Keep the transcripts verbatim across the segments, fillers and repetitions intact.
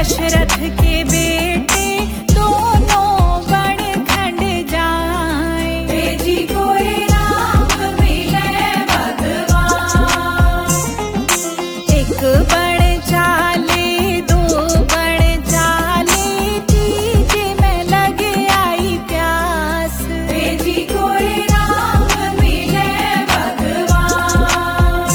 दशरथ के बेटे दोनों बण खंड जाए। भेजी कोई राम मिले भगवान। एक बण चाले दो बण चाले तीजे में लग आई प्यास। भेजी कोई राम मिले भगवान।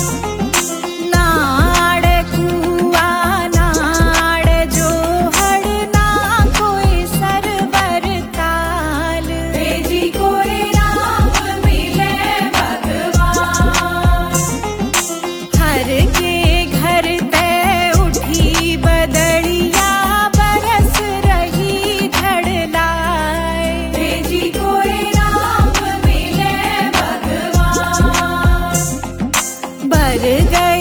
नाड़ कुआ नाड़ जोहड़ ना कोई सरवर ताल। भेजी कोई राम मिले भगवान। हर के घर ते उठी बदड़िया बरस रही धड़लाए। भेजी कोई राम मिले भगवान। बर गए